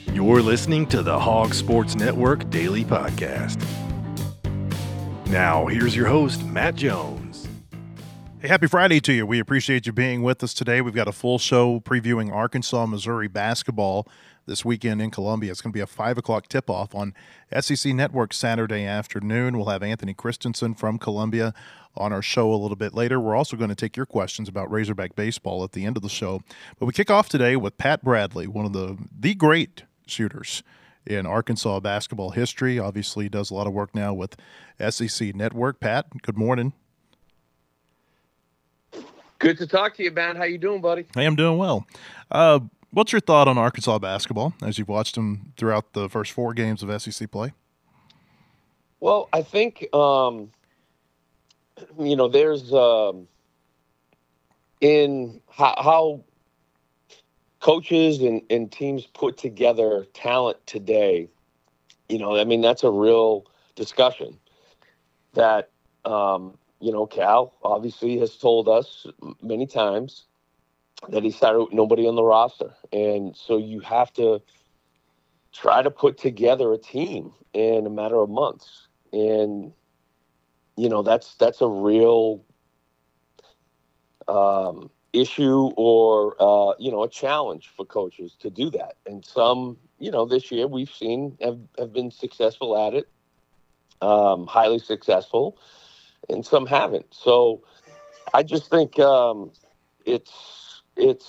You're listening to the Hog Sports Network Daily Podcast. Now, here's your host, Matt Jones. Hey, happy Friday to you. We appreciate you being with us today. We've got a full show previewing Arkansas, Missouri basketball this weekend in Columbia. It's going to be a 5 o'clock tip-off on SEC Network Saturday afternoon. We'll have Anthony Christensen from Columbia on our show a little bit later. We're also going to take your questions about Razorback baseball at the end of the show. But we kick off today with Pat Bradley, one of the great shooters in Arkansas basketball history. Obviously, he does a lot of work now with SEC Network. Pat, good morning. Good to talk to you, man. How you doing, buddy? Hey, I'm doing well. What's your thought on Arkansas basketball as you've watched them throughout the first 4 games of SEC play? Well, I think, there's in how coaches and teams put together talent today, that's a real discussion that, Cal obviously has told us many times that he started with nobody on the roster. And so you have to try to put together a team in a matter of months. And, that's a real issue or, a challenge for coaches to do that. And some, this year we've seen have been successful at it, highly successful, and some haven't. So I just think it's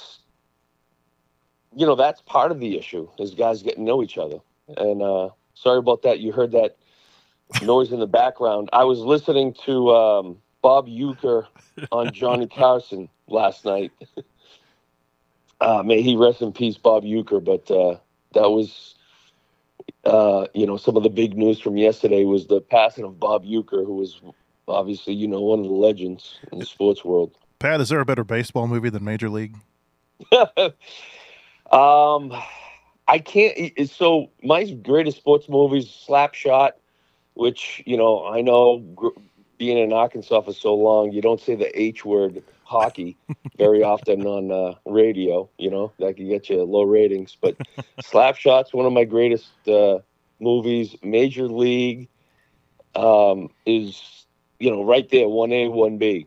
that's part of the issue is guys getting to know each other. And sorry about that. You heard that noise in the background. I was listening to Bob Uecker on Johnny Carson last night. May he rest in peace, Bob Uecker. But that was, some of the big news from yesterday was the passing of Bob Uecker, who was obviously, one of the legends in the sports world. Pat, is there a better baseball movie than Major League? I can't. So my greatest sports movies, Slapshot, which, I know being in Arkansas for so long, you don't say the H word, hockey, very often on radio, that can get you low ratings. But Slapshot's one of my greatest movies. Major League is, right there, 1A, 1B.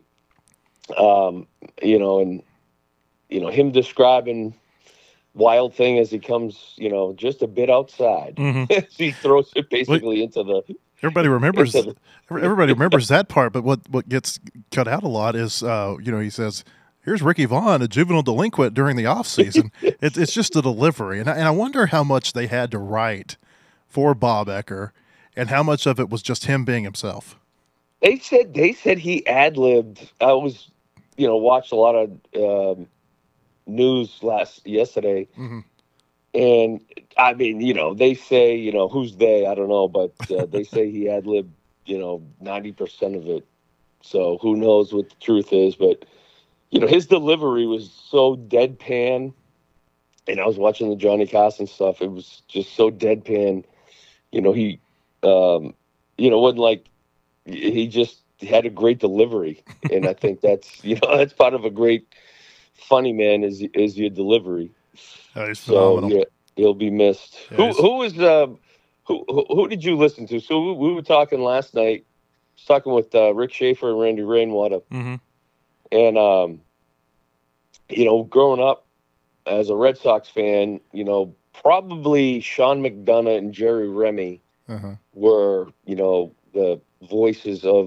Him describing Wild Thing as he comes, just a bit outside. Mm-hmm. He throws it basically into the. Everybody remembers. Everybody remembers that part, but what gets cut out a lot is, he says, "Here's Ricky Vaughn, a juvenile delinquent during the off season." It's just the delivery, and I wonder how much they had to write for Bob Uecker, and how much of it was just him being himself. They said he ad-libbed. I was, watched a lot of news yesterday. Mm-hmm. And I mean, they say, who's they? I don't know, but they say he ad-libbed, 90% of it. So who knows what the truth is? But, his delivery was so deadpan. And I was watching the Johnny Carson stuff. It was just so deadpan. He, wasn't like, he just had a great delivery. And I think that's, that's part of a great funny man is your delivery. He's phenomenal. So yeah, he'll be missed. Yeah, Who did you listen to? So we were talking last night. I was talking with Rick Schaefer and Randy Rainwater. Mm-hmm. And growing up as a Red Sox fan, probably Sean McDonough and Jerry Remy were, the voices of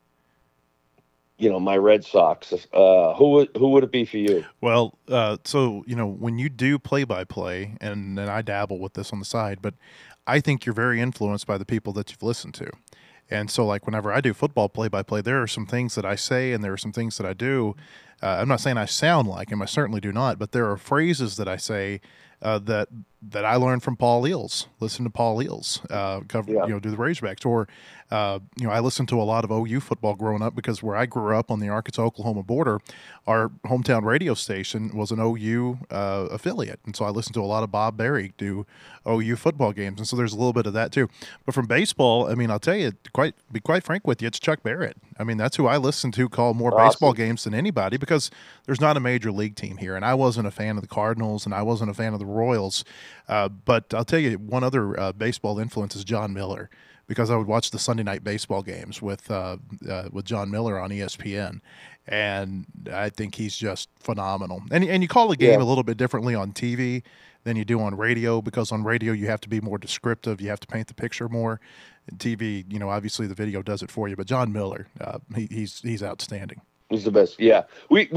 my Red Sox. Who would it be for you? Well, so, when you do play-by-play, and I dabble with this on the side, but I think you're very influenced by the people that you've listened to. And so, like, whenever I do football play-by-play, there are some things that I say and there are some things that I do. I'm not saying I sound like him. I certainly do not. But there are phrases that I say that I learned from Paul Eels. Listen to Paul Eels do the Razorbacks. Or, I listened to a lot of OU football growing up because where I grew up on the Arkansas-Oklahoma border, our hometown radio station was an OU affiliate. And so I listened to a lot of Bob Berry do OU football games. And so there's a little bit of that too. But from baseball, I'll tell you, be quite frank with you, it's Chuck Barrett. I mean, that's who I listen to call more Awesome. baseball games than anybody because there's not a major league team here. And I wasn't a fan of the Cardinals and I wasn't a fan of the Royals. But I'll tell you, one other baseball influence is John Miller because I would watch the Sunday night baseball games with John Miller on ESPN. And I think he's just phenomenal. And you call the game a little bit differently on TV than you do on radio because on radio you have to be more descriptive. You have to paint the picture more. TV, obviously the video does it for you, but John Miller, he's outstanding. He's the best. Yeah,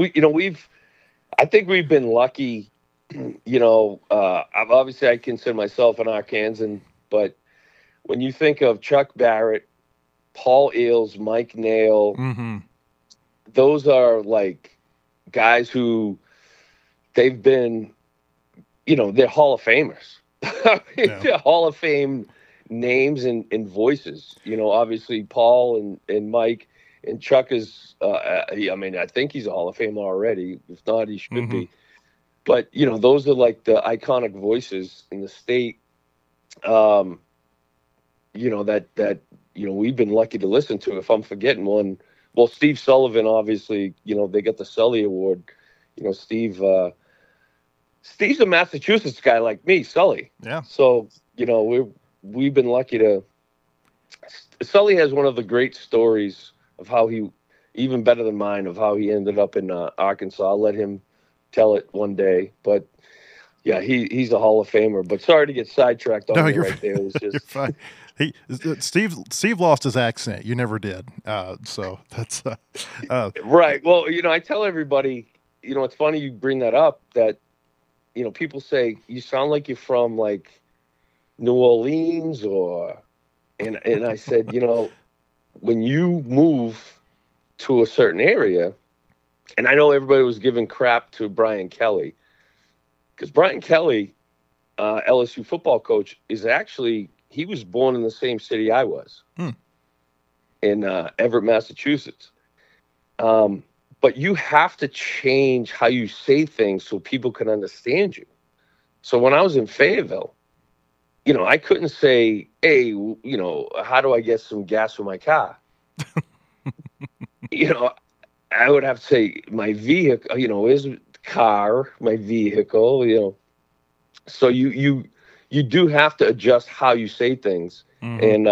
I think we've been lucky. Obviously I consider myself an Arkansan, but when you think of Chuck Barrett, Paul Eales, Mike Nail, those are like guys who they've been, they're Hall of Famers. They're Hall of Fame names and voices. Obviously Paul and Mike and Chuck is I think he's a Hall of Famer already. If not, he should be. But those are like the iconic voices in the state. That we've been lucky to listen to. If I'm forgetting one, well, Steve Sullivan, obviously, they got the Sully Award. Steve's a Massachusetts guy like me, Sully. Yeah. So we've been lucky to. Sully has one of the great stories of how he, even better than mine, of how he ended up in Arkansas. I'll let him tell it one day. But yeah, he's a Hall of Famer. But sorry to get sidetracked on you right there. It was just you're fine. Steve lost his accent. You never did. So that's right. Well, I tell everybody, it's funny you bring that up. That people say you sound like you're from like New Orleans and I said, when you move to a certain area, and I know everybody was giving crap to Brian Kelly because Brian Kelly, LSU football coach, he was born in the same city I was in Everett, Massachusetts. But you have to change how you say things so people can understand you. So when I was in Fayetteville, I couldn't say, hey, how do I get some gas for my car? I would have to say my vehicle, is car, my vehicle, So you do have to adjust how you say things. And,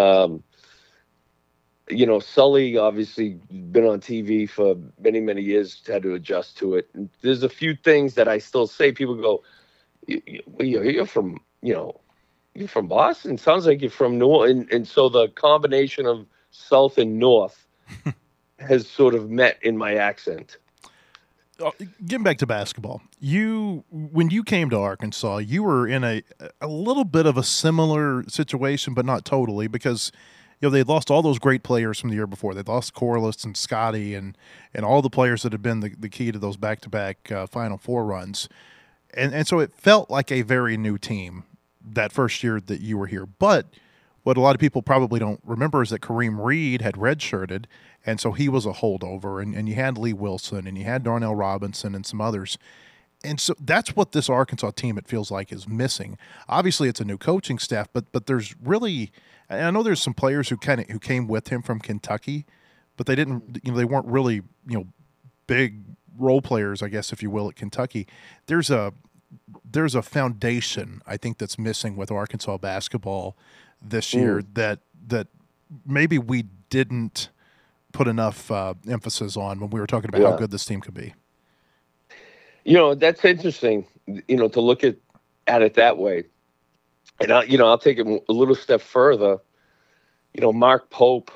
Sully obviously been on TV for many, many years, had to adjust to it. And there's a few things that I still say. People go, you're from, you're from Boston? Sounds like you're from North. And so the combination of South and North has sort of met in my accent. Getting back to basketball, when you came to Arkansas, you were in a little bit of a similar situation, but not totally, because they lost all those great players from the year before. They lost Corliss and Scotty and all the players that had been the key to those back-to-back Final Four runs, and so it felt like a very new team that first year that you were here. But what a lot of people probably don't remember is that Kareem Reed had redshirted, and so he was a holdover, and you had Lee Wilson, and you had Darnell Robinson and some others. And so that's what this Arkansas team, it feels like, is missing. Obviously, it's a new coaching staff, but there's really – and I know there's some players who came with him from Kentucky, but they didn't – they weren't really, big role players, I guess, if you will, at Kentucky. There's a foundation, I think, that's missing with Arkansas basketball this year that maybe we didn't put enough emphasis on when we were talking about how good this team could be. That's interesting, to look at it that way. And I'll take it a little step further. Mark Pope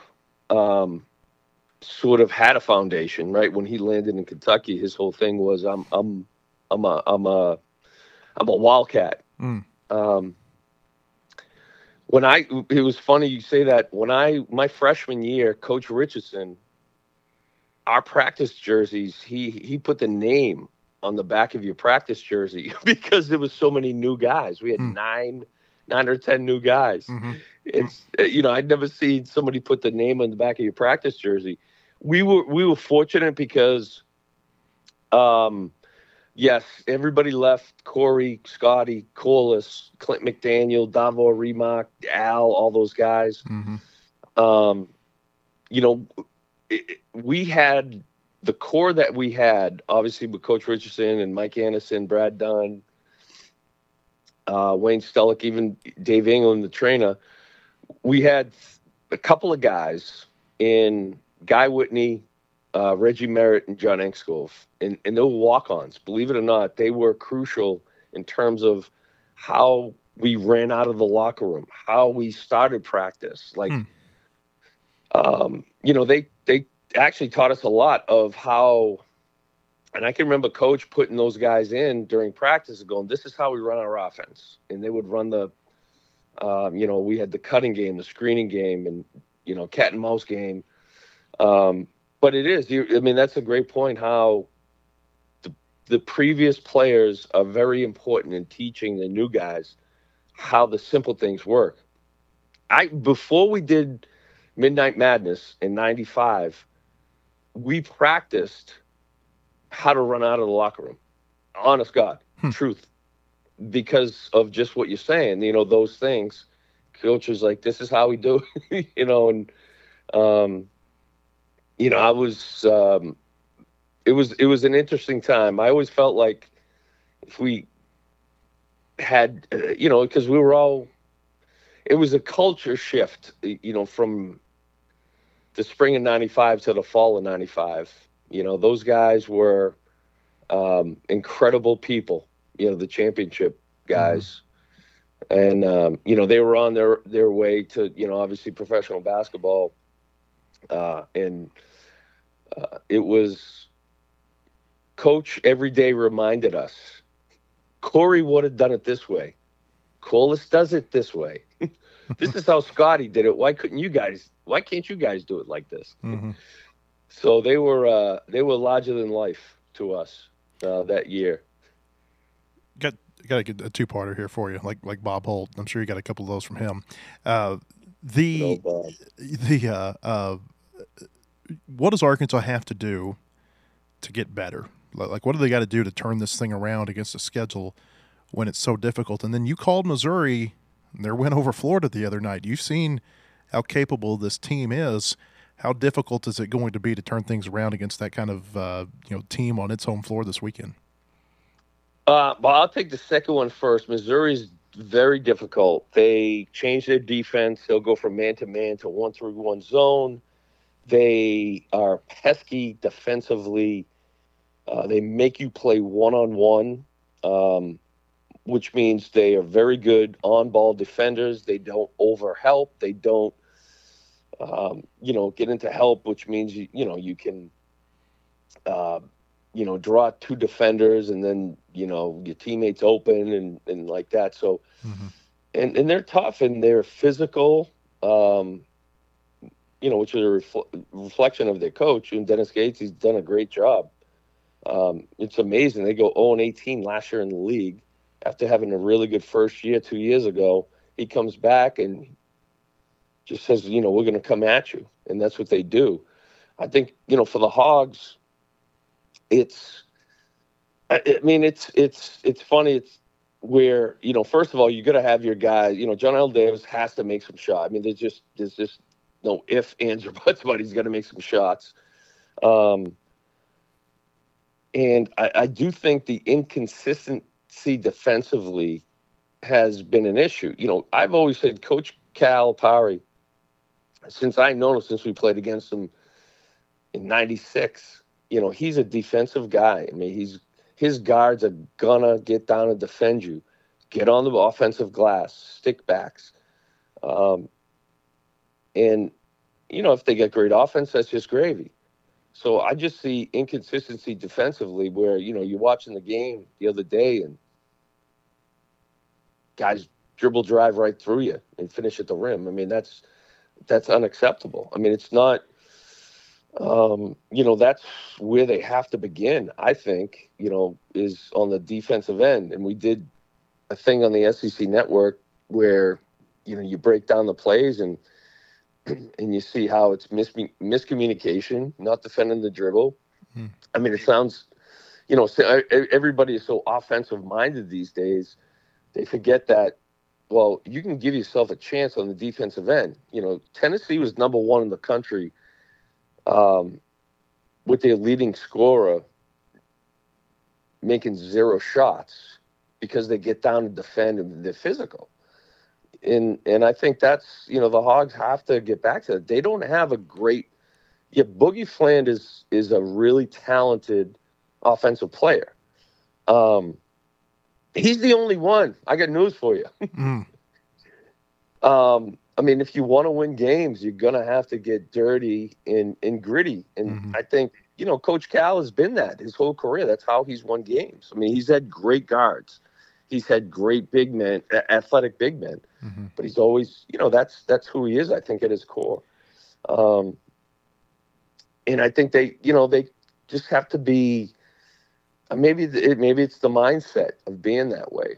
sort of had a foundation, right? When he landed in Kentucky, his whole thing was I'm a Wildcat. It was funny you say that. My freshman year, Coach Richardson, our practice jerseys, he put the name on the back of your practice jersey because there was so many new guys. We had 9 or 10 new guys. It's I'd never seen somebody put the name on the back of your practice jersey. We were fortunate because yes, everybody left. Corey, Scotty, Corliss, Clint McDaniel, Davor Remark, Al, all those guys. we had the core that we had, obviously with Coach Richardson and Mike Anderson, Brad Dunn, Wayne Stellick, even Dave England, the trainer. We had a couple of guys in Guy Whitney, Reggie Merritt, and John Engskov, and they were walk-ons. Believe it or not, they were crucial in terms of how we ran out of the locker room, how we started practice. Like, they actually taught us a lot of how, and I can remember Coach putting those guys in during practice and going, this is how we run our offense. And they would run the, we had the cutting game, the screening game, and, cat and mouse game. But it is, that's a great point, how the previous players are very important in teaching the new guys how the simple things work. Before we did Midnight Madness in 95, we practiced how to run out of the locker room. Honest God, truth. Because of just what you're saying, those things. Coach was like, this is how we do it, and, I was, it was an interesting time. I always felt like if we had, because we were all, it was a culture shift, from the spring of 95 to the fall of 95. Those guys were incredible people, the championship guys. Mm-hmm. And, they were on their way to, obviously professional basketball. And it was Coach every day reminded us, Corey would have done it this way. Corliss does it this way. This is how Scotty did it. Why can't you guys do it like this? Mm-hmm. So they were larger than life to us that year. Got to get a two-parter here for you, like Bob Holt. I'm sure you got a couple of those from him. What does Arkansas have to do to get better? Like, what do they got to do to turn this thing around against the schedule when it's so difficult? And then you called Missouri their win over Florida the other night. You've seen how capable this team is. How difficult is it going to be to turn things around against that kind of team on its home floor this weekend? Well, I'll take the second one first. Missouri's very difficult. They change their defense. They'll go from man-to-man to 1-3-1 zone. They are pesky defensively. They make you play one-on-one, which means they are very good on-ball defenders. They don't overhelp. They don't, get into help, which means, you can, draw two defenders and then, your teammates open and like that. So, and they're tough and they're physical, which is a reflection of their coach. And Dennis Gates, he's done a great job. It's amazing. They go 0-18 last year in the league after having a really good first year 2 years ago. He comes back and just says, we're going to come at you. And that's what they do. I think, for the Hogs, it's funny. It's where, first of all, you got to have your guys, John L. Davis has to make some shots. I mean, there's just no ifs, ands, or buts about he's got to make some shots. And I do think the inconsistency defensively has been an issue. I've always said Coach Calipari, since we played against him in 96, he's a defensive guy. I mean, his guards are gonna get down and defend you, get on the offensive glass, stick backs. And, if they get great offense, that's just gravy. So I just see inconsistency defensively where, you're watching the game the other day and guys dribble drive right through you and finish at the rim. I mean, that's unacceptable. I mean, it's not, that's where they have to begin, I think, is on the defensive end. And we did a thing on the SEC network where, you break down the plays and you see how it's miscommunication, not defending the dribble. I mean, it sounds, everybody is so offensive minded these days. They forget that, well, you can give yourself a chance on the defensive end. Tennessee was number one in the country with their leading scorer making 0 shots because they get down and defend and they're physical. And I think that's, the Hogs have to get back to it. They don't have a great – Boogie Fland is a really talented offensive player. He's the only one. I got news for you. I mean, if you want to win games, you're going to have to get dirty and gritty. And I think, Coach Cal has been that his whole career. That's how he's won games. I mean, he's had great guards. He's had great big men, athletic big men. But he's always, that's who he is, I think, at his core. And I think they just have to be maybe it's the mindset of being that way,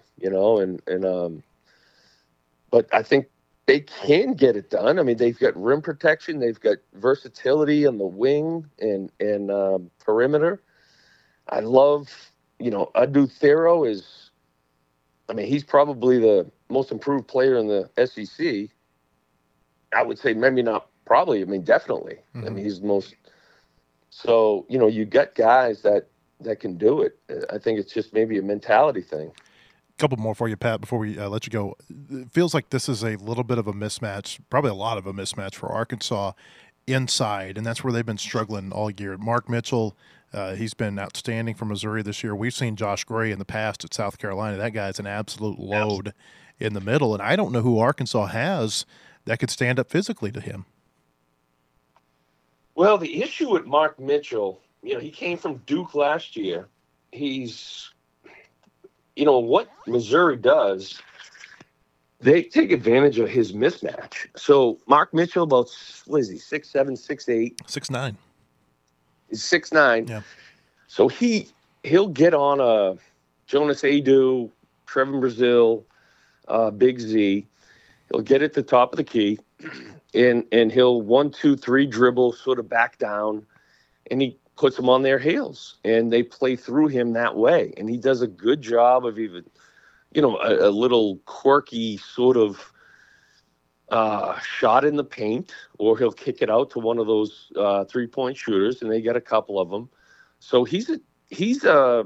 but I think they can get it done. I mean, they've got rim protection, they've got versatility on the wing and perimeter. I love, Adu Thero he's probably the most improved player in the SEC. I would say maybe not probably, definitely. I mean, he's the most. So, you got guys that can do it. I think it's just maybe a mentality thing. Couple more for you, Pat, before we let you go. It feels like this is a little bit of a mismatch, probably a lot of a mismatch for Arkansas inside, and that's where they've been struggling all year. Mark Mitchell, he's been outstanding for Missouri this year. We've seen Josh Gray in the past at South Carolina. That guy's an absolute load in the middle, and I don't know who Arkansas has that could stand up physically to him. Well, the issue with Mark Mitchell, he came from Duke last year. He's what Missouri does, they take advantage of his mismatch. So Mark Mitchell, about, what is he, 6'7", 6'8"? 6'9". He's 6'9". Yeah. So he'll get on Jonas Adu, Trevin Brazil, Big Z. He'll get at the top of the key, and he'll 1, 2, 3 dribble, sort of back down, and he puts them on their heels, and they play through him that way. And he does a good job of even, a little quirky sort of shot in the paint, or he'll kick it out to one of those 3-point shooters, and they get a couple of them. So he's his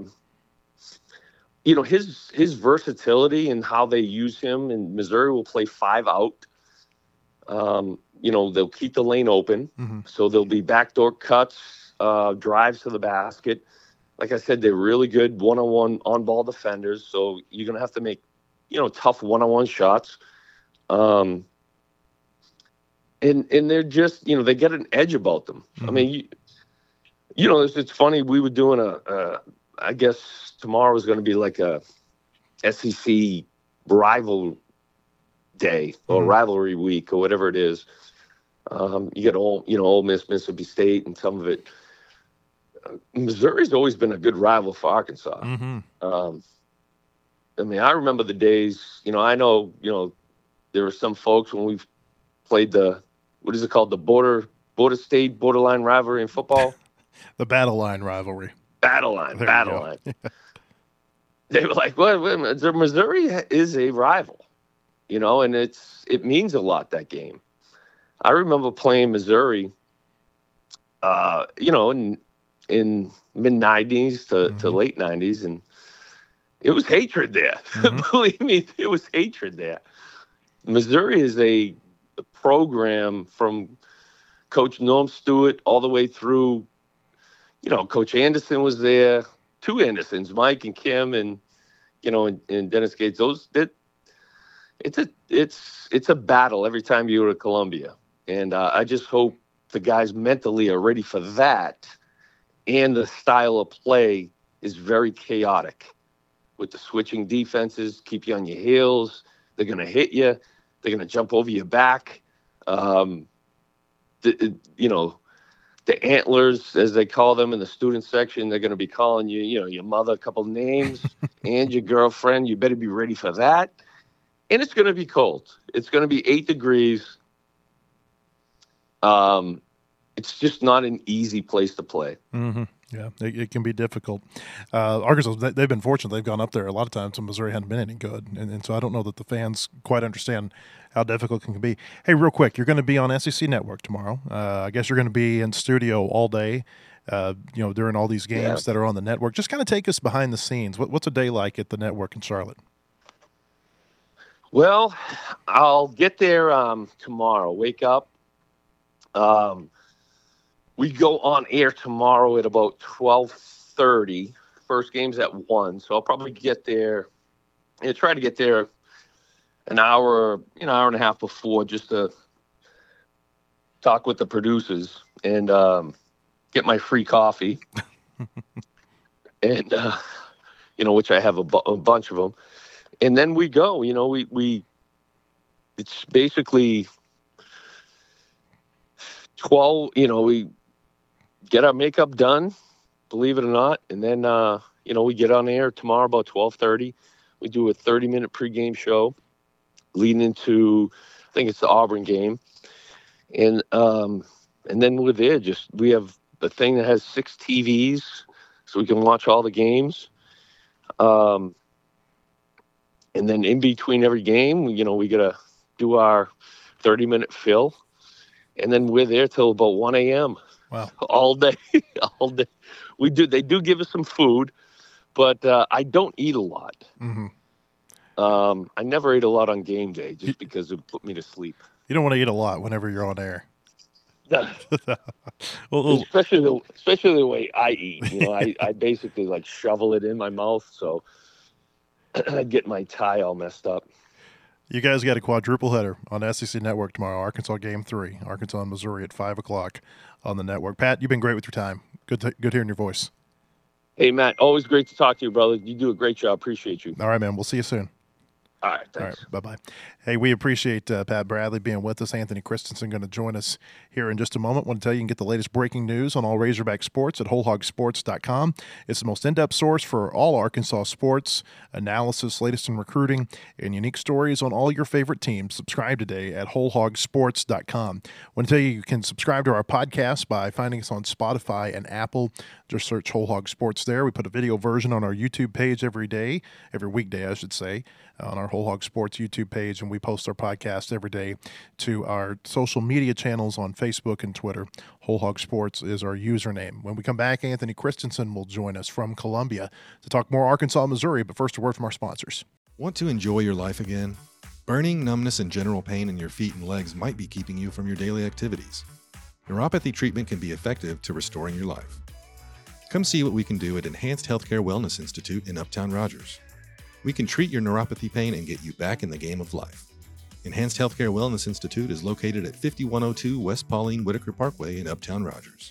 versatility and how they use him, and Missouri will play 5 out. They'll keep the lane open, so there'll be backdoor cuts, drives to the basket. Like I said, they're really good one-on-one on-ball defenders, so you're going to have to make, tough one-on-one shots. And they're just, they get an edge about them. I mean, it's funny. We were doing I guess tomorrow is going to be like a SEC rival day or rivalry week or whatever it is. You get Ole Miss, Mississippi State, and some of it. Missouri's always been a good rival for Arkansas. I mean, I remember the days. I know. There were some folks when we've played what is it called, the border state borderline rivalry in football. The battle line rivalry. Battle line. They were like, "Well, Missouri is a rival," and it means a lot, that game. I remember playing Missouri, in mid-'90s to late 90s, and it was hatred there. Believe me, it was hatred there. Missouri is a program from Coach Norm Stewart all the way through. Coach Anderson was there, 2 Andersons, Mike and Kim, and and Dennis Gates. It's a battle every time you go to Columbia, and I just hope the guys mentally are ready for that. And the style of play is very chaotic with the switching defenses, keep you on your heels. They're going to hit you. They're going to jump over your back. The antlers, as they call them in the student section, they're going to be calling you, your mother a couple names and your girlfriend. You better be ready for that. And it's going to be cold. It's going to be 8 degrees. It's just not an easy place to play. Yeah, it can be difficult. Arkansas, they've been fortunate. They've gone up there a lot of times when Missouri hadn't been any good. And so I don't know that the fans quite understand how difficult it can be. Hey, real quick, you're going to be on SEC Network tomorrow. I guess you're going to be in studio all day, during all these games that are on the network. Just kind of take us behind the scenes. What's a day like at the network in Charlotte? Well, I'll get there tomorrow. Wake up. We go on air tomorrow at about 12:30. First game's at 1, so I'll probably get there. Try to get there an hour and a half before, just to talk with the producers and get my free coffee, and which I have a bunch of them. And then we go. It's basically 12. We get our makeup done, believe it or not, and then we get on air tomorrow about 12:30. We do a 30-minute pregame show leading into, I think it's the Auburn game, and then we're there. We have the thing that has 6 TVs, so we can watch all the games. And then in between every game, we gotta do our 30-minute fill, and then we're there till about 1 a.m. Wow. All day. They do give us some food, but I don't eat a lot. Mm-hmm. I never ate a lot on game day just because it put me to sleep. You don't want to eat a lot whenever you're on air. Well, especially the way I eat. I basically like shovel it in my mouth, so I get my tie all messed up. You guys got a quadruple header on SEC Network tomorrow. Arkansas Game 3, Arkansas and Missouri at 5 o'clock on the network. Pat, you've been great with your time. Good hearing your voice. Hey, Matt, always great to talk to you, brother. You do a great job. Appreciate you. All right, man. We'll see you soon. All right, thanks. All right, bye-bye. Hey, we appreciate Pat Bradley being with us. Anthony Christensen going to join us here in just a moment. I want to tell you can get the latest breaking news on all Razorback sports at wholehogsports.com. It's the most in-depth source for all Arkansas sports, analysis, latest in recruiting, and unique stories on all your favorite teams. Subscribe today at wholehogsports.com. I want to tell you can subscribe to our podcast by finding us on Spotify and Apple. Just search Whole Hog Sports there. We put a video version on our YouTube page every weekday, I should say, on our Whole Hog Sports YouTube page, and we post our podcast every day to our social media channels on Facebook and Twitter. Whole Hog Sports is our username. When we come back, Anthony Christensen will join us from Columbia to talk more Arkansas, Missouri, but first a word from our sponsors. Want to enjoy your life again? Burning, numbness, and general pain in your feet and legs might be keeping you from your daily activities. Neuropathy treatment can be effective to restoring your life. Come see what we can do at Enhanced Healthcare Wellness Institute in Uptown Rogers. We can treat your neuropathy pain and get you back in the game of life. Enhanced Healthcare Wellness Institute is located at 5102 West Pauline Whitaker Parkway in Uptown Rogers.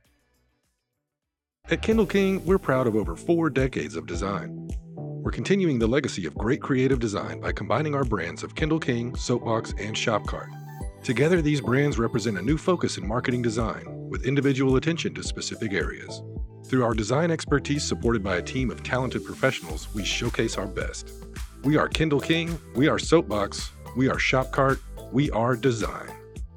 At Kindle King, we're proud of over 4 decades of design. We're continuing the legacy of great creative design by combining our brands of Kindle King, Soapbox, and Shopcart. Together, these brands represent a new focus in marketing design, with individual attention to specific areas. Through our design expertise supported by a team of talented professionals, we showcase our best. We are Kindle King, we are Soapbox, we are Shopcart, we are design.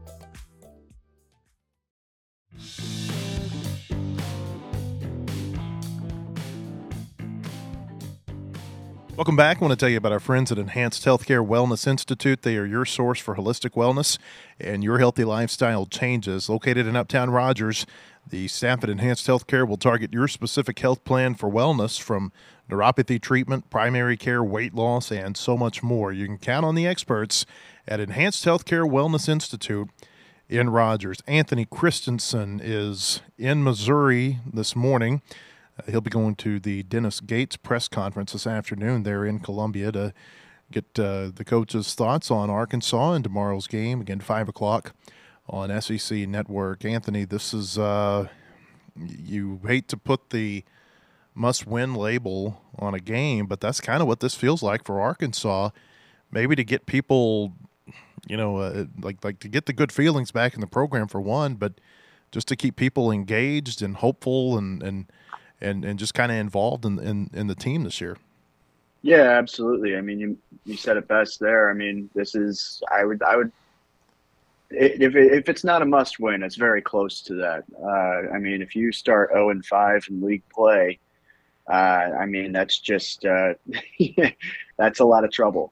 Welcome back. I want to tell you about our friends at Enhanced Healthcare Wellness Institute. They are your source for holistic wellness and your healthy lifestyle changes. Located in Uptown Rogers, the staff at Enhanced Healthcare will target your specific health plan for wellness, from neuropathy treatment, primary care, weight loss, and so much more. You can count on the experts at Enhanced Healthcare Wellness Institute in Rogers. Anthony Christensen is in Missouri this morning. He'll be going to the Dennis Gates press conference this afternoon there in Columbia to get the coach's thoughts on Arkansas and tomorrow's game, again, 5 o'clock on SEC Network. Anthony, this is you hate to put the must-win label on a game, but that's kind of what this feels like for Arkansas. Maybe to get people, like to get the good feelings back in the program for one, but just to keep people engaged and hopeful and just kind of involved in the team this year. Yeah, absolutely. I mean, you said it best there. I mean, this is, I would if it's not a must win, it's very close to that. I mean, if you start 0-5 in league play, I mean, that's just that's a lot of trouble.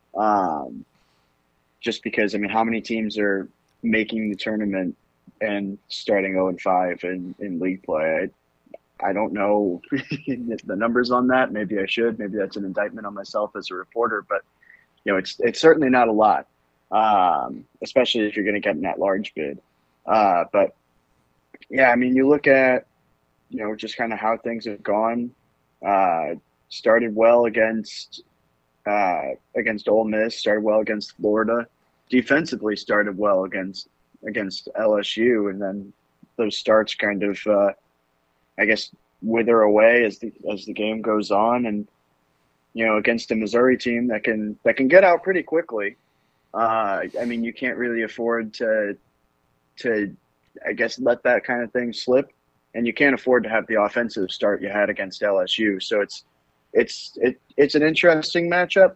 Just because, I mean, how many teams are making the tournament and starting 0-5 in league play? I don't know the numbers on that. Maybe I should. Maybe that's an indictment on myself as a reporter. But it's certainly not a lot, especially if you're going to get in that large bid. But yeah, I mean, you look at just kind of how things have gone. Started well against Ole Miss. Started well against Florida. Defensively, started well against LSU, and then those starts kind of, I guess, wither away as the game goes on. And against a Missouri team that can get out pretty quickly. I mean, you can't really afford to I guess let that kind of thing slip, and you can't afford to have the offensive start you had against LSU. So it's an interesting matchup.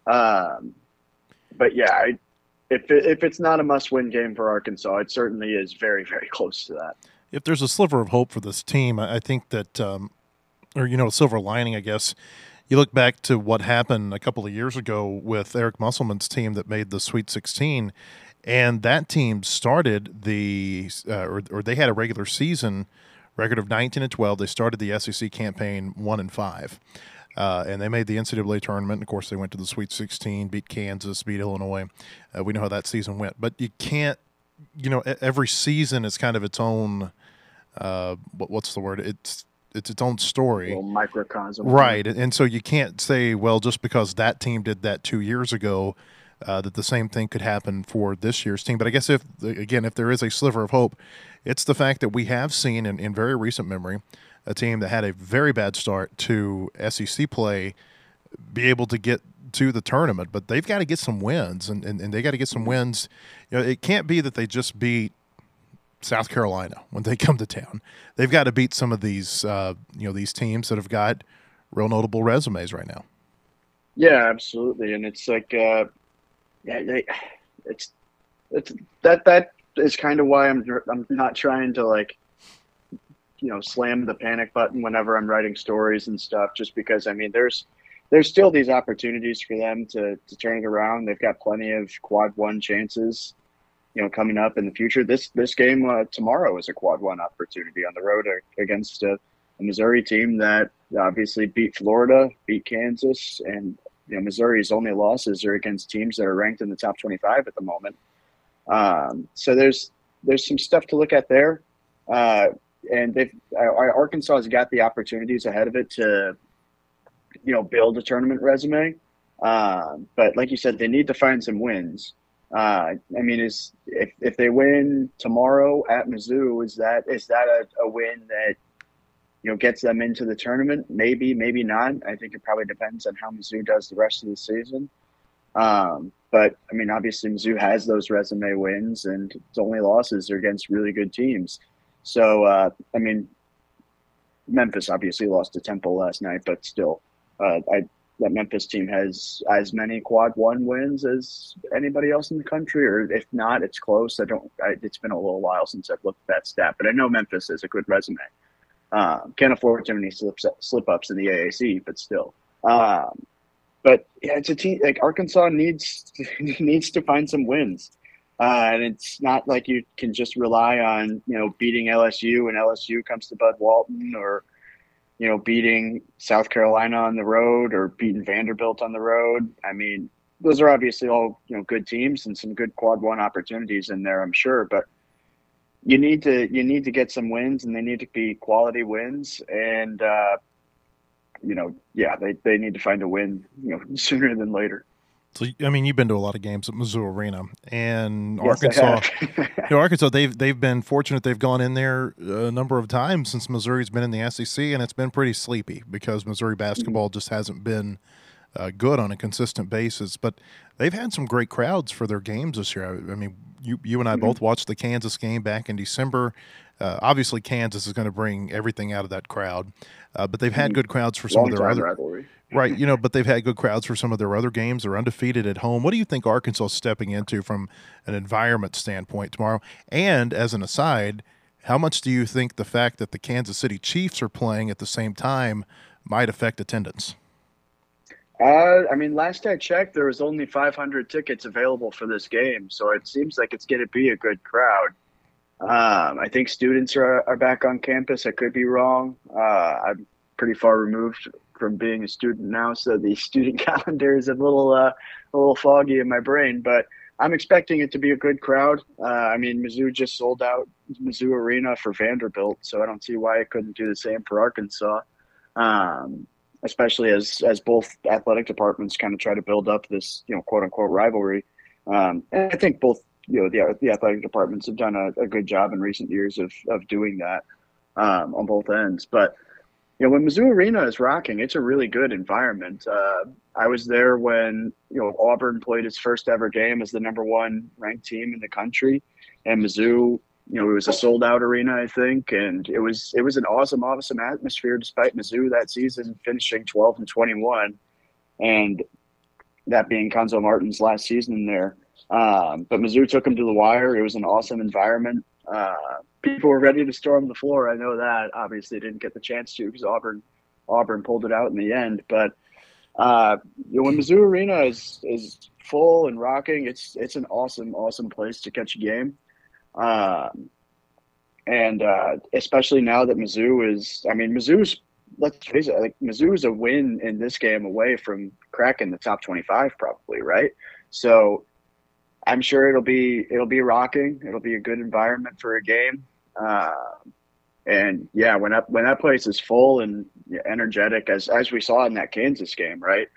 But yeah, if it's not a must-win game for Arkansas, it certainly is very, very close to that. If there's a sliver of hope for this team, I think that, or a silver lining, I guess. You look back to what happened a couple of years ago with Eric Musselman's team that made the Sweet 16, and that team started or they had a regular season record of 19-12. They started the SEC campaign 1-5. And they made the NCAA tournament. And of course, they went to the Sweet 16, beat Kansas, beat Illinois. We know how that season went. But you can't, every season is kind of its own, what's the word? It's its own story. A little microcosm. Right. And so you can't say, well, just because that team did that 2 years ago, that the same thing could happen for this year's team. But I guess if there is a sliver of hope, it's the fact that we have seen in very recent memory a team that had a very bad start to SEC play be able to get to the tournament. But they've got to get some wins, and they got to get some wins. It can't be that they just beat South Carolina when they come to town. They've got to beat some of these these teams that have got real notable resumes right now. Yeah, absolutely. And it's like it's that is kind of why I'm not trying to slam the panic button whenever I'm writing stories and stuff, just because, I mean, there's still these opportunities for them to turn it around. They've got plenty of quad one chances, coming up in the future. This game tomorrow is a quad one opportunity on the road against a Missouri team that obviously beat Florida, beat Kansas, and Missouri's only losses are against teams that are ranked in the top 25 at the moment. So there's some stuff to look at there. And Arkansas has got the opportunities ahead of it to, build a tournament resume. But like you said, they need to find some wins. I mean, if they win tomorrow at Mizzou, is that a win that gets them into the tournament? Maybe, maybe not. I think it probably depends on how Mizzou does the rest of the season. But I mean, obviously Mizzou has those resume wins, and its only losses are against really good teams. So, I mean, Memphis obviously lost to Temple last night, but still, that Memphis team has as many quad one wins as anybody else in the country, or if not, it's close. It's been a little while since I've looked at that stat, but I know Memphis has a good resume. Can't afford too many slip-ups in the AAC, but still. But yeah, it's a team like Arkansas needs to find some wins. And it's not like you can just rely on, beating LSU when LSU comes to Bud Walton, or, beating South Carolina on the road, or beating Vanderbilt on the road. I mean, those are obviously all, good teams and some good quad one opportunities in there, I'm sure. But you need to get some wins, and they need to be quality wins. And, they need to find a win, sooner than later. So, I mean, you've been to a lot of games at Mizzou Arena, and Yes, Arkansas. Arkansas, they've been fortunate. They've gone in there a number of times since Missouri's been in the SEC, and it's been pretty sleepy because Missouri basketball just hasn't been good on a consistent basis. But they've had some great crowds for their games this year. I mean, you and I both watched the Kansas game back in December. Obviously, Kansas is going to bring everything out of that crowd, but they've had good crowds for some of their other rivalry. Right, but they've had good crowds for some of their other games. They're undefeated at home. What do you think Arkansas is stepping into from an environment standpoint tomorrow? And as an aside, how much do you think the fact that the Kansas City Chiefs are playing at the same time might affect attendance? I mean, last I checked, there was only 500 tickets available for this game, so it seems like it's going to be a good crowd. I think students are back on campus. I could be wrong. I'm pretty far removed from being a student now, so the student calendar is a little foggy in my brain. But I'm expecting it to be a good crowd. I mean, Mizzou just sold out Mizzou Arena for Vanderbilt, so I don't see why it couldn't do the same for Arkansas. Especially as both athletic departments kind of try to build up this, quote unquote rivalry. And I think both, the athletic departments have done a good job in recent years of doing that on both ends. But, when Mizzou Arena is rocking, it's a really good environment. I was there when, Auburn played its first ever game as the #1 ranked team in the country, and Mizzou, it was a sold out arena, I think. And it was an awesome atmosphere despite Mizzou that season finishing 12-21 and that being Konzo Martin's last season there. But Mizzou took him to the wire. It was an awesome environment. People were ready to storm the floor. I know that. Obviously didn't get the chance to because Auburn pulled it out in the end. But when Mizzou Arena is full and rocking, it's an awesome place to catch a game. And especially now that Mizzou's, let's face it, Mizzou is a win in this game away from cracking the top 25 probably, right? So I'm sure it'll be rocking. It'll be a good environment for a game. And yeah, when that place is full and energetic, as we saw in that Kansas game, right?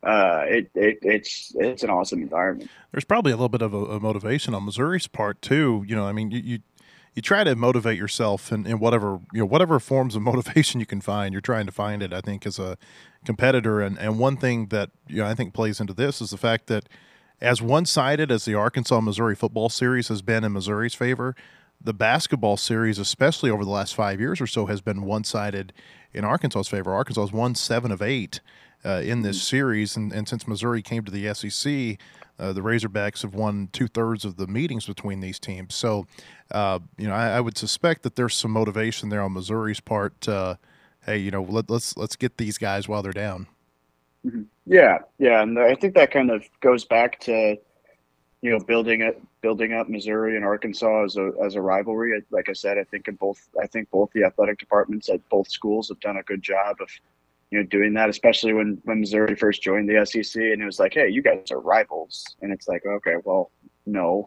It's an awesome environment. There's probably a little bit of a motivation on Missouri's part too. I mean, you try to motivate yourself in whatever forms of motivation you can find. You're trying to find it, I think, as a competitor. And one thing that I think plays into this is the fact that as one-sided as the Arkansas-Missouri football series has been in Missouri's favor, the basketball series, especially over the last 5 years or so, has been one-sided in Arkansas's favor. Arkansas has won 7 of 8 in this series, and since Missouri came to the SEC, the Razorbacks have won 2/3 of the meetings between these teams. So, I would suspect that there's some motivation there on Missouri's part. Hey, let's get these guys while they're down. Mm-hmm. Yeah, and I think that kind of goes back to building up Missouri and Arkansas as a rivalry. Like I said, I think both the athletic departments at both schools have done a good job of doing that, especially when Missouri first joined the SEC, and it was like, hey, you guys are rivals, and it's like, okay, well, no.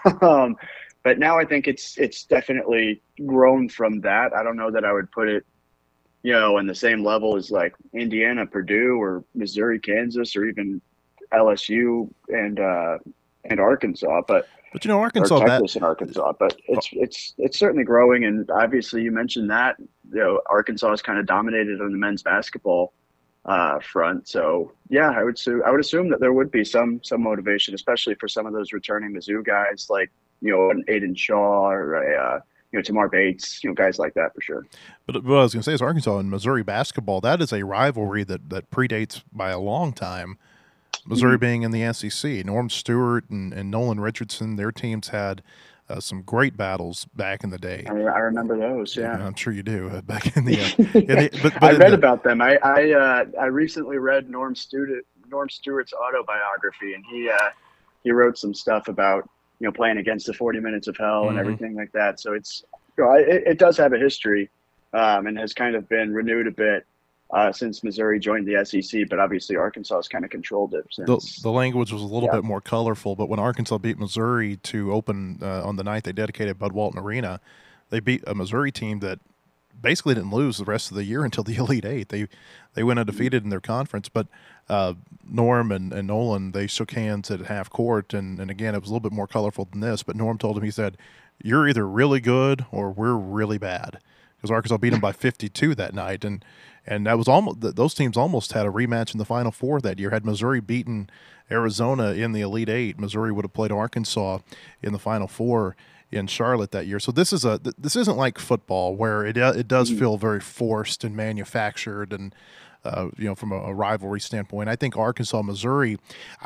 But now I think it's definitely grown from that. I don't know that I would put it in the same level as like Indiana, Purdue, or Missouri, Kansas, or even LSU and Arkansas, but Arkansas, Texas and Arkansas, but it's certainly growing. And obviously you mentioned that, Arkansas is kind of dominated on the men's basketball front. So yeah, I would assume that there would be some motivation, especially for some of those returning Mizzou guys, like, an Aiden Shaw or Tamar Bates, guys like that for sure. But what I was going to say is Arkansas and Missouri basketball, that is a rivalry that predates by a long time. Missouri being in the SEC, Norm Stewart and Nolan Richardson, their teams had some great battles back in the day. I remember those. Yeah, I'm sure you do. Back in the, but I read about them. I recently read Norm Stewart's autobiography, and he wrote some stuff about playing against the 40 Minutes of Hell and everything like that. So it's it does have a history, and has kind of been renewed a bit. Since Missouri joined the SEC, but obviously Arkansas has kind of controlled it since. The language was a little bit more colorful, but when Arkansas beat Missouri to open on the night they dedicated Bud Walton Arena, they beat a Missouri team that basically didn't lose the rest of the year until the Elite Eight. They went undefeated in their conference, but Norm and Nolan, they shook hands at half court, and again, it was a little bit more colorful than this, but Norm told him, he said, "You're either really good or we're really bad," because Arkansas beat them by 52 that night, and And that was almost those teams almost had a rematch in the Final Four that year. Had Missouri beaten Arizona in the Elite Eight, Missouri would have played Arkansas in the Final Four in Charlotte that year. So this isn't like football where it does feel very forced and manufactured and from a rivalry standpoint. I think Arkansas-Missouri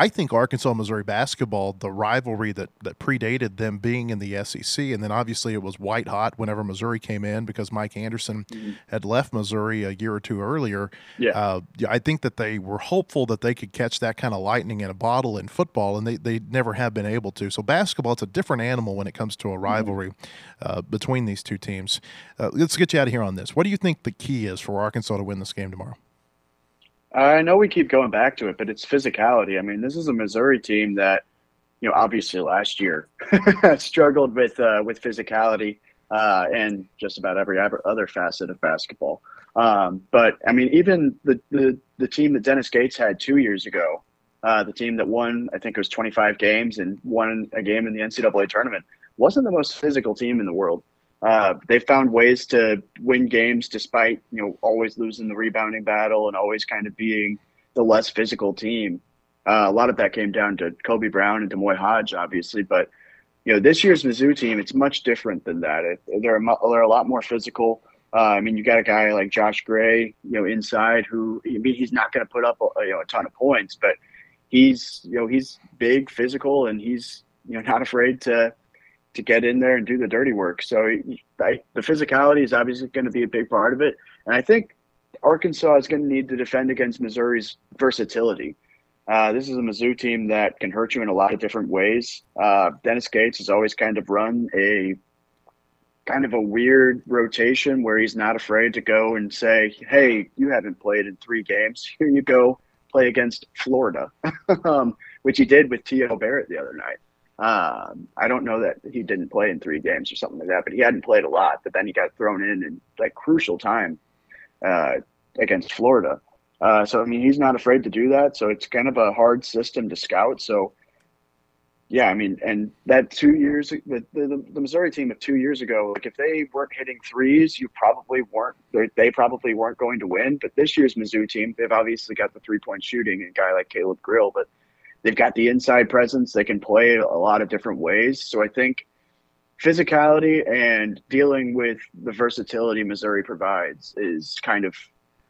basketball, the rivalry that predated them being in the SEC, and then obviously it was white hot whenever Missouri came in because Mike Anderson had left Missouri a year or two earlier. Yeah. I think that they were hopeful that they could catch that kind of lightning in a bottle in football, and they never have been able to. So basketball, it's a different animal when it comes to a rivalry between these two teams. Let's get you out of here on this. What do you think the key is for Arkansas to win this game tomorrow? I know we keep going back to it, but it's physicality. I mean, this is a Missouri team that, obviously last year struggled with physicality and just about every other facet of basketball. But I mean, even the team that Dennis Gates had 2 years ago, the team that won, I think it was 25 games and won a game in the NCAA tournament, wasn't the most physical team in the world. They found ways to win games despite, always losing the rebounding battle and always kind of being the less physical team. A lot of that came down to Kobe Brown and Demoy Hodge, obviously. But, this year's Mizzou team, it's much different than that. They're a lot more physical. I mean, you got a guy like Josh Gray, inside who, he's not going to put up, a ton of points, but he's big, physical, and he's, not afraid to get in there and do the dirty work. So the physicality is obviously going to be a big part of it. And I think Arkansas is going to need to defend against Missouri's versatility. This is a Mizzou team that can hurt you in a lot of different ways. Dennis Gates has always kind of run a weird rotation where he's not afraid to go and say, hey, you haven't played in 3 games. Here you go, play against Florida, which he did with T.O. Barrett the other night. I don't know that he didn't play in 3 games or something like that, but he hadn't played a lot. But then he got thrown in crucial time against Florida. So I mean, he's not afraid to do that. So it's kind of a hard system to scout. So yeah, I mean, and that 2 years, the Missouri team of 2 years ago, if they weren't hitting threes, they probably weren't going to win. But this year's Mizzou team, they've obviously got the 3-point shooting and a guy like Caleb Grill, but they've got the inside presence. They can play a lot of different ways. So I think physicality and dealing with the versatility Missouri provides is kind of,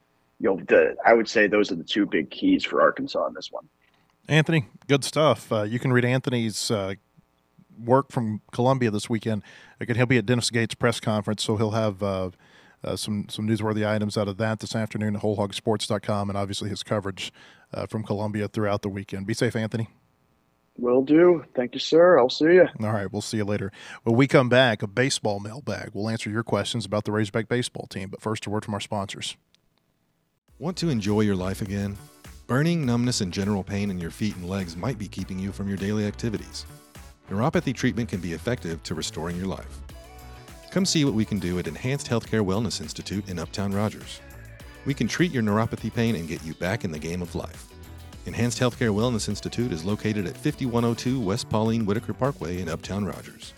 I would say those are the 2 big keys for Arkansas in this one. Anthony, good stuff. You can read Anthony's work from Columbia this weekend. Again, he'll be at Dennis Gates' press conference, so he'll have some newsworthy items out of that this afternoon at WholeHogSports.com, and obviously his coverage from Columbia throughout the weekend. Be safe, Anthony. Will do. Thank you, sir. I'll see you. All right, we'll see you later. When we come back, a baseball mailbag. We'll answer your questions about the Razorback baseball team, but first, a word from our sponsors. Want to enjoy your life again? Burning, numbness, and general pain in your feet and legs might be keeping you from your daily activities. Neuropathy treatment can be effective to restoring your life. Come see what we can do at Enhanced Healthcare Wellness Institute in Uptown Rogers. We can treat your neuropathy pain and get you back in the game of life. Enhanced Healthcare Wellness Institute is located at 5102 West Pauline Whitaker Parkway in Uptown Rogers.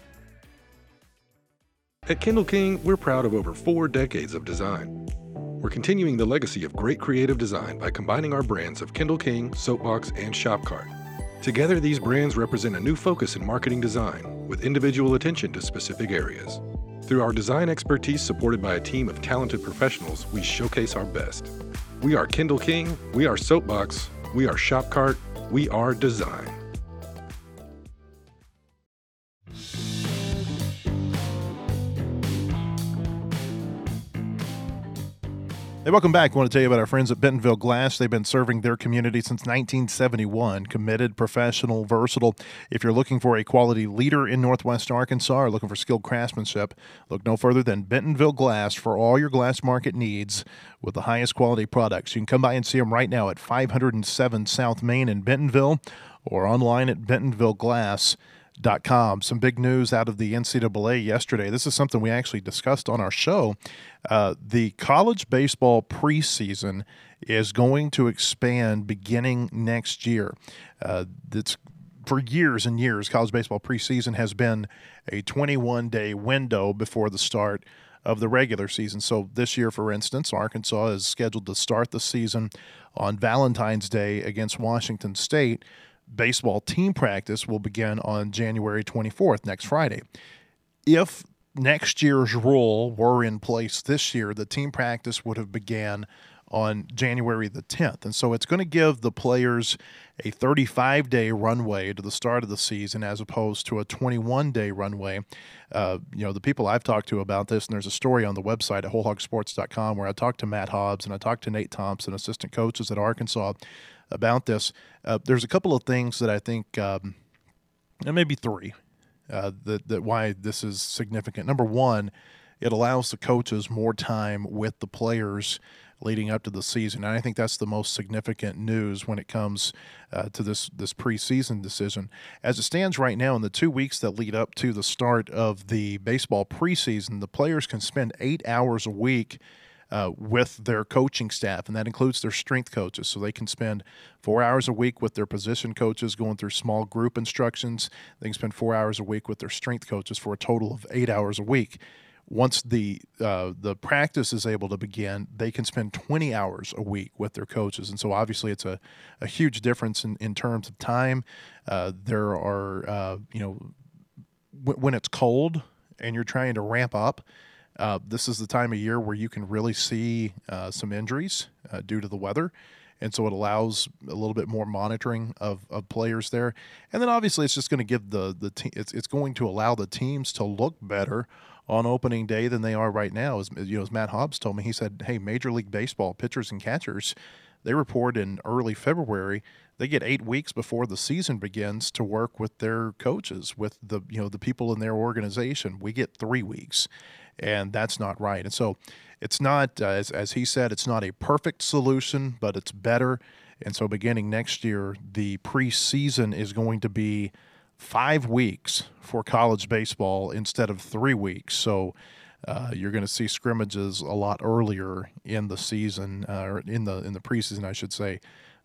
At Kindle King, we're proud of over 4 decades of design. We're continuing the legacy of great creative design by combining our brands of Kindle King, Soapbox, and Shopcart. Together, these brands represent a new focus in marketing design, with individual attention to specific areas. Through our design expertise supported by a team of talented professionals, we showcase our best. We are Kindle King, we are Soapbox, we are Shopcart, we are design. Hey, welcome back. I want to tell you about our friends at Bentonville Glass. They've been serving their community since 1971. Committed, professional, versatile. If you're looking for a quality leader in Northwest Arkansas or looking for skilled craftsmanship, look no further than Bentonville Glass for all your glass market needs with the highest quality products. You can come by and see them right now at 507 South Main in Bentonville or online at bentonvilleglass.com. Some big news out of the NCAA yesterday. This is something we actually discussed on our show. The college baseball preseason is going to expand beginning next year. It's for years and years, college baseball preseason has been a 21-day window before the start of the regular season. So this year, for instance, Arkansas is scheduled to start the season on Valentine's Day against Washington State. Baseball team practice will begin on January 24th, next Friday. If next year's rule were in place this year, the team practice would have began on January the 10th. And so it's going to give the players a 35-day runway to the start of the season as opposed to a 21-day runway. The people I've talked to about this, and there's a story on the website at wholehogsports.com where I talked to Matt Hobbs and I talked to Nate Thompson, assistant coaches at Arkansas, about this. There's a couple of things that I think, and maybe three, that why this is significant. Number one, it allows the coaches more time with the players leading up to the season. And I think that's the most significant news when it comes to this preseason decision. As it stands right now, in the 2 weeks that lead up to the start of the baseball preseason, the players can spend 8 hours a week with their coaching staff, and that includes their strength coaches. So they can spend 4 hours a week with their position coaches going through small group instructions. They can spend 4 hours a week with their strength coaches for a total of 8 hours a week. Once the practice is able to begin, they can spend 20 hours a week with their coaches. And so obviously it's a huge difference in terms of time. There are, when it's cold and you're trying to ramp up, this is the time of year where you can really see some injuries due to the weather. And so it allows a little bit more monitoring of players there. And then obviously it's just going to give it's going to allow the teams to look better on opening day than they are right now. As Matt Hobbs told me, he said, hey, Major League Baseball pitchers and catchers, they report in early February, they get 8 weeks before the season begins to work with their coaches, with the people in their organization. We get 3 weeks, and that's not right. And so it's not, as he said, it's not a perfect solution, but it's better. And so beginning next year, the preseason is going to be 5 weeks for college baseball instead of 3 weeks. So you're going to see scrimmages a lot earlier in the season, or in the preseason, I should say.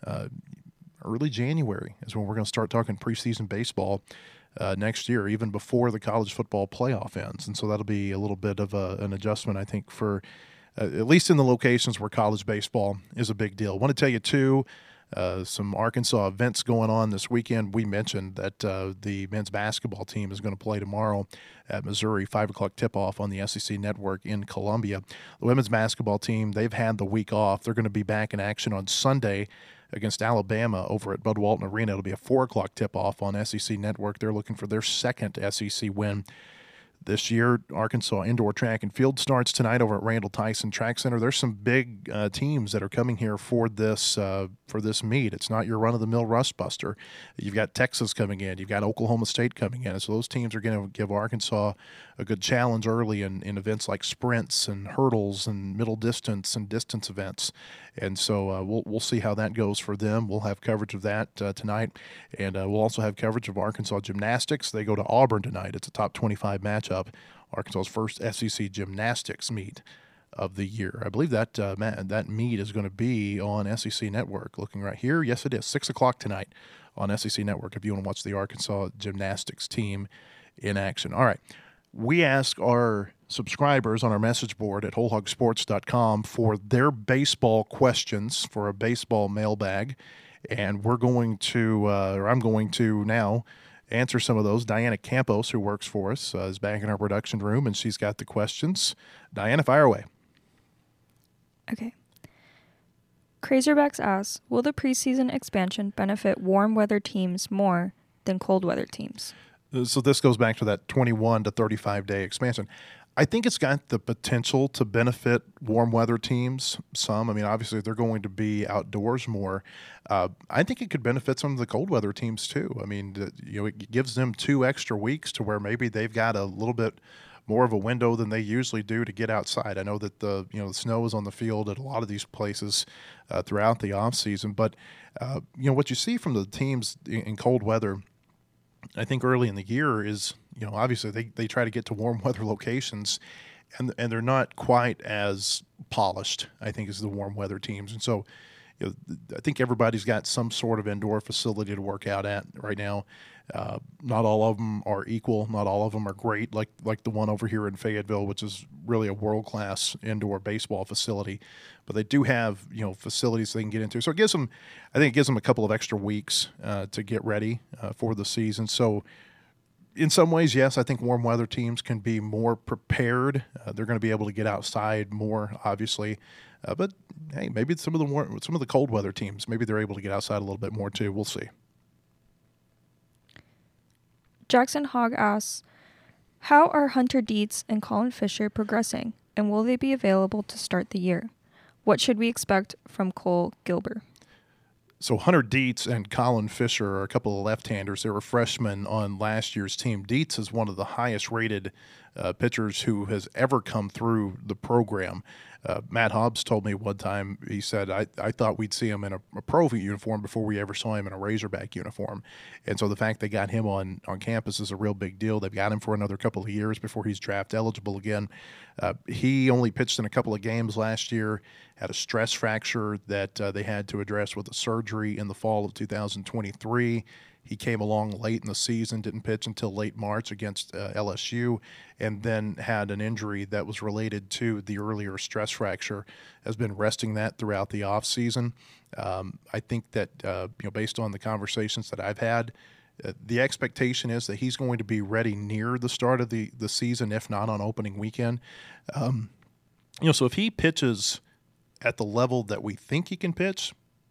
Early January is when we're going to start talking preseason baseball next year, even before the college football playoff ends. And so that'll be a little bit of an adjustment, I think, for at least in the locations where college baseball is a big deal. I want to tell you, too, some Arkansas events going on this weekend. We mentioned that the men's basketball team is going to play tomorrow at Missouri, 5 o'clock tip-off on the SEC Network in Columbia. The women's basketball team, they've had the week off. They're going to be back in action on Sunday against Alabama over at Bud Walton Arena. It'll be a 4 o'clock tip-off on SEC Network. They're looking for their second SEC win this year. Arkansas indoor track and field starts tonight over at Randall Tyson Track Center. There's some big teams that are coming here for this meet. It's not your run-of-the-mill rust buster. You've got Texas coming in. You've got Oklahoma State coming in. So those teams are going to give Arkansas a good challenge early in events like sprints and hurdles and middle distance and distance events. And so we'll see how that goes for them. We'll have coverage of that tonight. And we'll also have coverage of Arkansas gymnastics. They go to Auburn tonight. It's a top 25 matchup. Arkansas's first SEC gymnastics meet of the year. I believe that that meet is going to be on SEC Network. Looking right here. Yes, it is. 6 o'clock tonight on SEC Network if you want to watch the Arkansas gymnastics team in action. All right. We ask our subscribers on our message board at wholehogsports.com for their baseball questions for a baseball mailbag, and we're going to, or I'm going to now answer some of those. Diana Campos, who works for us, is back in our production room, and she's got the questions. Diana, fire away. Okay. Crazerbacks asks, will the preseason expansion benefit warm weather teams more than cold weather teams? So this goes back to that 21 to 35-day expansion. I think it's got the potential to benefit warm weather teams some. I mean, obviously, they're going to be outdoors more. I think it could benefit some of the cold weather teams too. I mean, it gives them 2 extra weeks to where maybe they've got a little bit more of a window than they usually do to get outside. I know that the snow is on the field at a lot of these places throughout the off season, but what you see from the teams in cold weather, I think early in the year is, obviously they try to get to warm weather locations, and they're not quite as polished, I think, as the warm weather teams. And so I think everybody's got some sort of indoor facility to work out at right now. Not all of them are equal. Not all of them are great, like the one over here in Fayetteville, which is really a world-class indoor baseball facility. But they do have facilities they can get into. So it gives them, I think, it gives them a couple of extra weeks to get ready for the season. So in some ways, yes, I think warm weather teams can be more prepared. They're going to be able to get outside more, obviously. But hey, maybe some of the cold weather teams, maybe they're able to get outside a little bit more too. We'll see. Jackson Hogg asks, how are Hunter Dietz and Colin Fisher progressing, and will they be available to start the year? What should we expect from Cole Gilbert? So Hunter Dietz and Colin Fisher are a couple of left-handers. They were freshmen on last year's team. Dietz is one of the highest-rated pitchers who has ever come through the program. Matt Hobbs told me one time, he said, I thought we'd see him in a pro uniform before we ever saw him in a Razorback uniform. And so the fact they got him on campus is a real big deal. They've got him for another couple of years before he's draft eligible again. He only pitched in a couple of games last year, had a stress fracture that they had to address with a surgery in the fall of 2023. He came along late in the season, didn't pitch until late March against LSU, and then had an injury that was related to the earlier stress fracture, has been resting that throughout the offseason. I think that, based on the conversations that I've had, the expectation is that he's going to be ready near the start of the season, if not on opening weekend. So if he pitches at the level that we think he can pitch,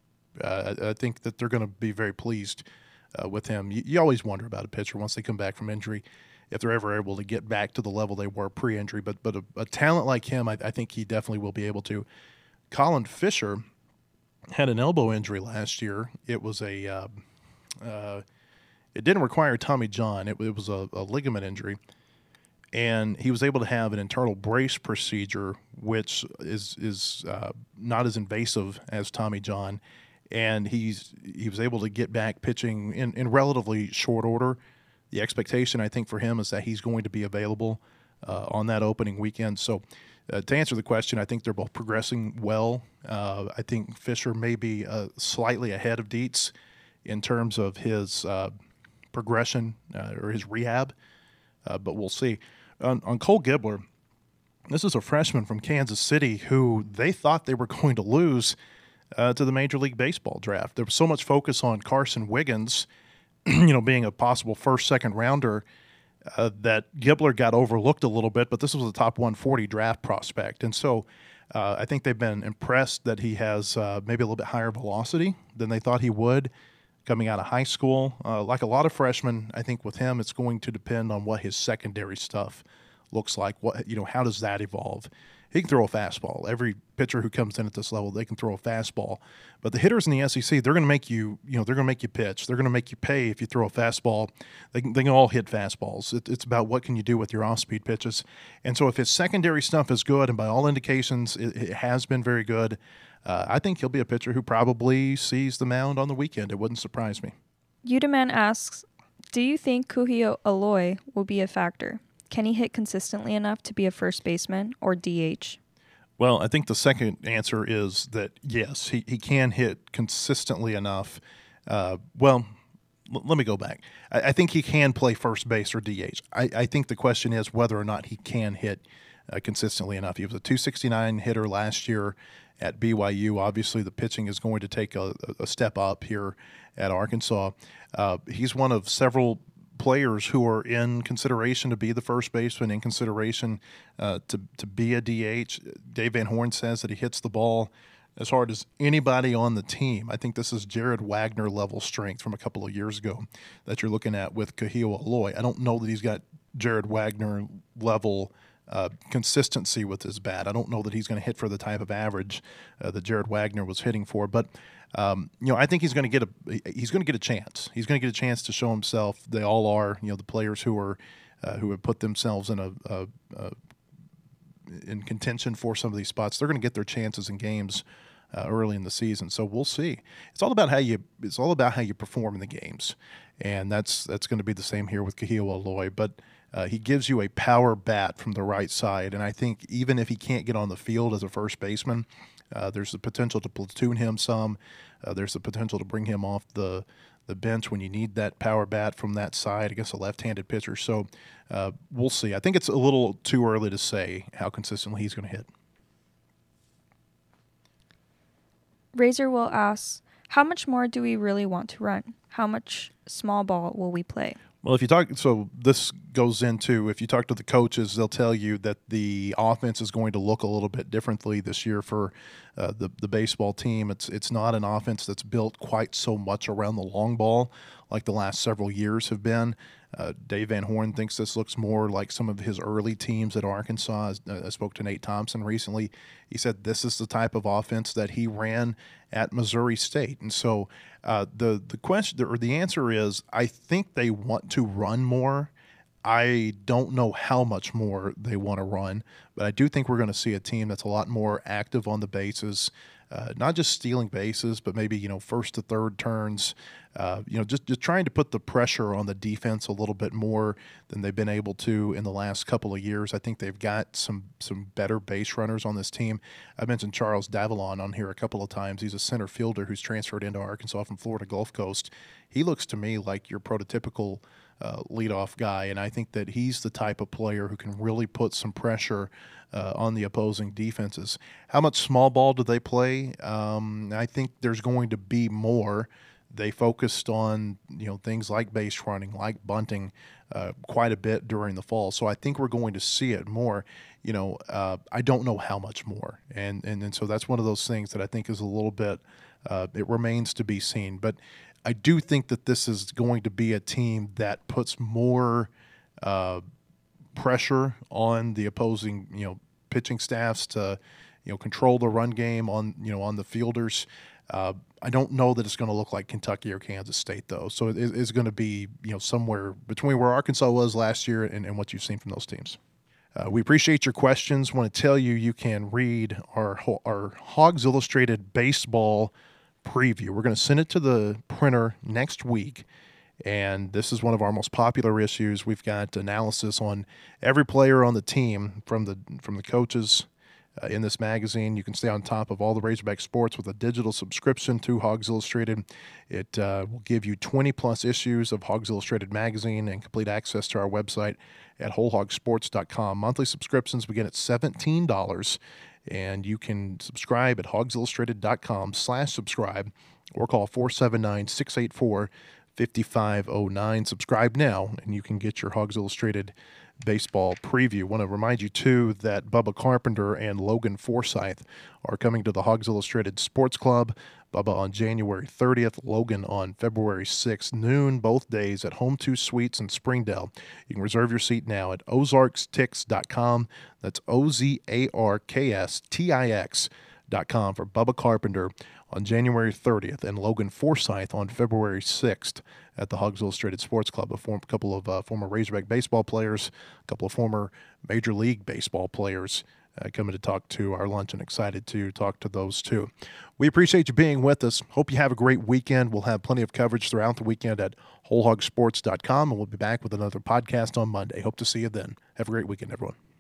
I think that they're going to be very pleased with him. You always wonder about a pitcher once they come back from injury, if they're ever able to get back to the level they were pre-injury. But a talent like him, I think he definitely will be able to. Colin Fisher had an elbow injury last year. It was it didn't require Tommy John. It was a ligament injury. And he was able to have an internal brace procedure, which is not as invasive as Tommy John. And he was able to get back pitching in relatively short order. The expectation, I think, for him is that he's going to be available on that opening weekend. So to answer the question, I think they're both progressing well. I think Fisher may be slightly ahead of Dietz in terms of his progression or his rehab, but we'll see. On Cole Gilbert, this is a freshman from Kansas City who they thought they were going to lose to the Major League Baseball draft. There was so much focus on Carson Wiggins, being a possible first, second rounder, that Gibler got overlooked a little bit, but this was a top 140 draft prospect. And so I think they've been impressed that he has maybe a little bit higher velocity than they thought he would coming out of high school. Like a lot of freshmen, I think with him, it's going to depend on what his secondary stuff looks like. How does that evolve? He can throw a fastball. Every pitcher who comes in at this level, they can throw a fastball. But the hitters in the SEC, they're going to make you, they're going to make you pitch. They're going to make you pay if you throw a fastball. They can all hit fastballs. It's about what can you do with your off-speed pitches. And so if his secondary stuff is good, and by all indications it has been very good, I think he'll be a pitcher who probably sees the mound on the weekend. It wouldn't surprise me. Udaman asks, do you think Kuhio Aloy will be a factor? Can he hit consistently enough to be a first baseman or DH? Well, I think the second answer is that, yes, he can hit consistently enough. Let me go back. I think he can play first base or DH. I think the question is whether or not he can hit consistently enough. He was a .269 hitter last year at BYU. Obviously, the pitching is going to take a step up here at Arkansas. He's one of several players who are in consideration to be the first baseman, in consideration to be a DH. Dave Van Horn says that he hits the ball as hard as anybody on the team. I think this is Jared Wagner level strength from a couple of years ago that you're looking at with Kuhio Aloy. I don't know that he's got Jared Wagner level consistency with his bat. I don't know that he's going to hit for the type of average that Jared Wagner was hitting for, but I think he's going to get a chance. He's going to get a chance to show himself. They all are, the players who have put themselves in in contention for some of these spots. They're going to get their chances in games early in the season. So we'll see. It's all about how you perform in the games, and that's going to be the same here with Kuhio Aloy. But he gives you a power bat from the right side, and I think even if he can't get on the field as a first baseman, There's the potential to platoon him some. There's the potential to bring him off the bench when you need that power bat from that side against a left-handed pitcher. So we'll see. I think it's a little too early to say how consistently he's going to hit. Razor will ask, how much more do we really want to run? How much small ball will we play? Well, so this goes into, if you talk to the coaches, they'll tell you that the offense is going to look a little bit differently this year for the baseball team. It's not an offense that's built quite so much around the long ball like the last several years have been. Dave Van Horn thinks this looks more like some of his early teams at Arkansas. I spoke to Nate Thompson recently. He said this is the type of offense that he ran at Missouri State. And so the question, or the answer is, I think they want to run more. I don't know how much more they want to run, but I do think we're going to see a team that's a lot more active on the bases, not just stealing bases, but maybe, first to third turns, just trying to put the pressure on the defense a little bit more than they've been able to in the last couple of years. I think they've got some better base runners on this team. I mentioned Charles Davalon on here a couple of times. He's a center fielder who's transferred into Arkansas from Florida Gulf Coast. He looks to me like your prototypical leadoff guy, and I think that he's the type of player who can really put some pressure on the opposing defenses. How much small ball do they play? I think there's going to be more. They focused on things like base running, like bunting, quite a bit during the fall. So I think we're going to see it more. I don't know how much more, and so that's one of those things that I think is a little bit. It remains to be seen, but I do think that this is going to be a team that puts more pressure on the opposing, pitching staffs to, control the run game on the fielders. I don't know that it's going to look like Kentucky or Kansas State, though. So it is going to be, somewhere between where Arkansas was last year and what you've seen from those teams. We appreciate your questions. Want to tell you can read our Hogs Illustrated baseball preview. We're going to send it to the printer next week, and this is one of our most popular issues. We've got analysis on every player on the team from the coaches in this magazine. You can stay on top of all the Razorback sports with a digital subscription to Hogs Illustrated. It will give you 20-plus issues of Hogs Illustrated magazine and complete access to our website at wholehogsports.com. Monthly subscriptions begin at $17, and you can subscribe at hogsillustrated.com/subscribe or call 479-684-5509. Subscribe now, and you can get your Hogs Illustrated baseball preview. Want to remind you, too, that Bubba Carpenter and Logan Forsyth are coming to the Hogs Illustrated Sports Club. Bubba on January 30th, Logan on February 6th, noon, both days at Home 2 Suites in Springdale. You can reserve your seat now at ozarkstix.com. That's OZARKSTIX.com for Bubba Carpenter on January 30th and Logan Forsyth on February 6th at the Hogs Illustrated Sports Club. A couple of former Razorback baseball players, a couple of former Major League Baseball players coming to talk to our lunch, and excited to talk to those too. We appreciate you being with us. Hope you have a great weekend. We'll have plenty of coverage throughout the weekend at wholehogsports.com, and we'll be back with another podcast on Monday. Hope to see you then. Have a great weekend, everyone.